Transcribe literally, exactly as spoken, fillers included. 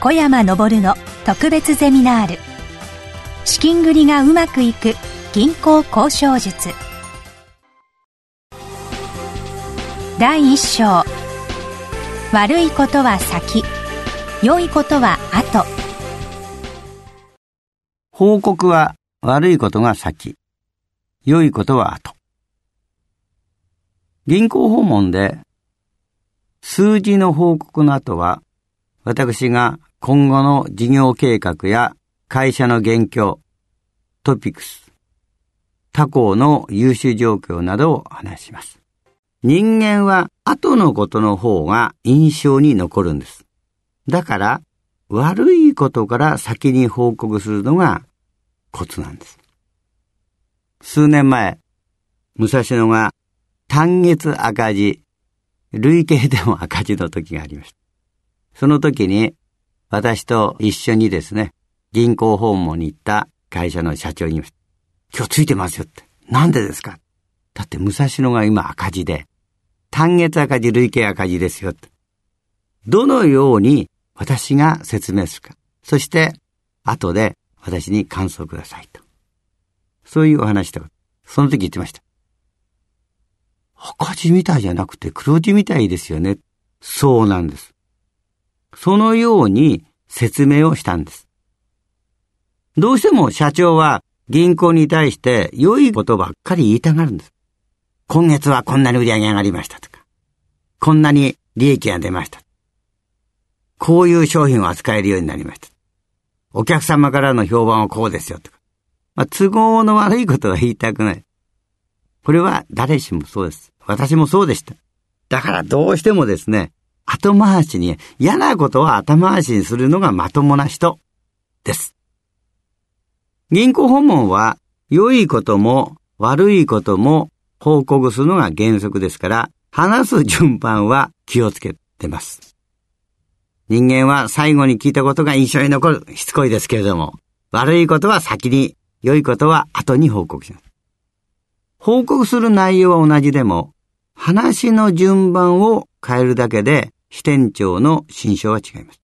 小山昇の特別ゼミナール、資金繰りがうまくいく銀行交渉術。だいいっ章、悪いことは先、良いことは後。 報告は悪いことが先、良いことは後。銀行訪問で数字の報告の後は、私が今後の事業計画や会社の現況、トピックス、他行の優秀状況などを話します。人間は後のことの方が印象に残るんです。だから悪いことから先に報告するのがコツなんです。数年前、武蔵野が単月赤字、累計でも赤字の時がありました。その時に私と一緒にですね、銀行訪問に行った会社の社長に言いました。今日ついてますよって。なんでですか？だって武蔵野が今赤字で、単月赤字、累計赤字ですよって。どのように私が説明するか。そして後で私に感想くださいと。そういうお話と、その時言ってました。赤字みたいじゃなくて黒字みたいですよね。そうなんです。そのように説明をしたんです。どうしても社長は銀行に対して良いことばっかり言いたがるんです。今月はこんなに売り上げ上がりましたとか、こんなに利益が出ました。こういう商品を扱えるようになりました。お客様からの評判はこうですよとか。まあ、都合の悪いことは言いたくない。これは誰しもそうです。私もそうでした。だからどうしてもですね、後回しに、嫌なことは後回しにするのがまともな人です。銀行訪問は良いことも悪いことも報告するのが原則ですから、話す順番は気をつけてます。人間は最後に聞いたことが印象に残る。しつこいですけれども、悪いことは先に、良いことは後に報告します。報告する内容は同じでも、話の順番を変えるだけで支店長の心象は違います。